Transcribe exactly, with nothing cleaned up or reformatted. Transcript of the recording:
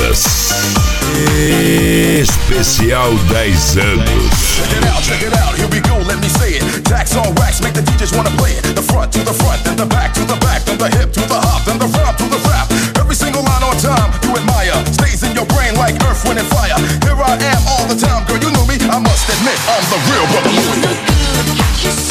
Lucas. Especial dez anos. Check it out, check it out, here we go, let me say it. Tax on wax, make the D Js wanna play it. The front to the front, then the back to the back, then the hip to the hop, then the rhyme to the rap. Every single line on time, you admire. Stays in your brain like earth, wind, and fire. Here I am all the time, girl, you knew me. I must admit, I'm the real Brother Louie.